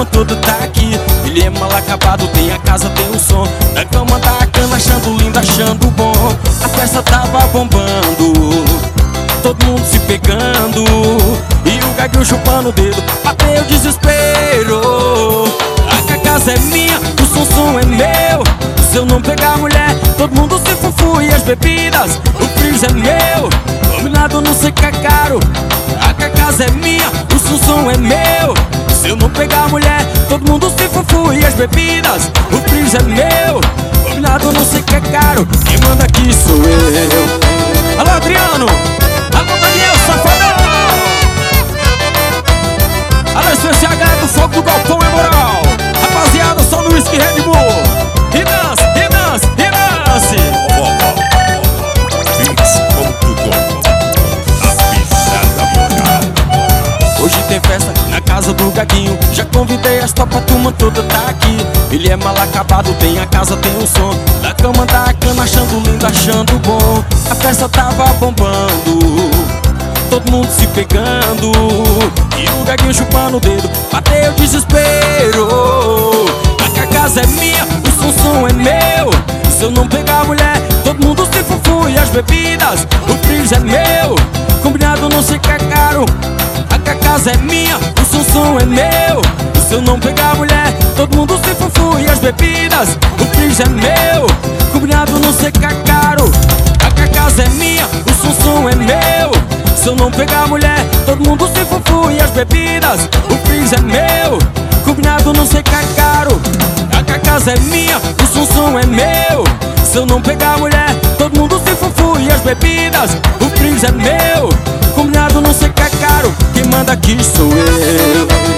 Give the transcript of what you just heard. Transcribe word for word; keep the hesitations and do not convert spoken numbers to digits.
turma toda tá aqui. Ele é mal acabado, tem a casa, tem o som. Na cama da cana, achando lindo, achando bom. A festa tava bombando, todo mundo se pegando, e o gaguinho chupando o dedo. Bateu o desespero. A casa é minha, o som, som é meu. Se eu não pegar a mulher, todo mundo se fufu. E as bebidas, o freeze é meu. Combinado não sei que é caro. A casa é minha, o som, som é meu. Se eu não pegar a mulher, todo mundo se fufu. E as bebidas, o freeze é meu. Combinado não sei que é caro. Quem manda aqui sou eu. Alô, Adriano. Alô, Daniel, safadão. Alô, especial galera do Fogo do Galpão, é moral. Rapaziada, só no Whisky Red Bull. E dance, e dance, e dance. Hoje tem festa na casa do Gaguinho. Já convidei as topa, a turma toda tá aqui. Ele é mal acabado, tem a casa, tem o som. Da cama da cana, achando lindo, achando bom. A festa tava bombando, todo mundo se pegando, e o Gaguinho chupando o dedo. Bateu o desespero. A casa é minha, o som, som é meu. Se eu não pegar a mulher, todo mundo se fufu. E as bebidas, o freeze é meu. Combinado não sei que é caro. A casa é minha, o som, som é meu. Se eu não pegar a mulher, todo mundo se fufu. E as bebidas, o freeze é meu. Combinado não sei que é caro. A casa é minha, o som, som é meu. Se eu não pegar a mulher, todo mundo se fufu. E as bebidas, o freeze é meu. Combinado não sei que é caro. A casa é minha, o som, som é meu. Se eu não pegar a mulher, todo mundo se fufu. E as bebidas, o freeze é meu. Combinado não sei que é caro. Quem manda aqui sou eu.